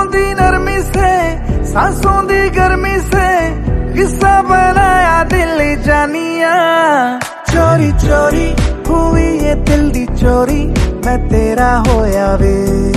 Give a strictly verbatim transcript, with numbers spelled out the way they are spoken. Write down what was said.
दी नरमी से, सांसों दी गर्मी से, किस्सा बनाया दिल जानिया। चोरी चोरी हुई ये दिल दी चोरी, मैं तेरा होया वे।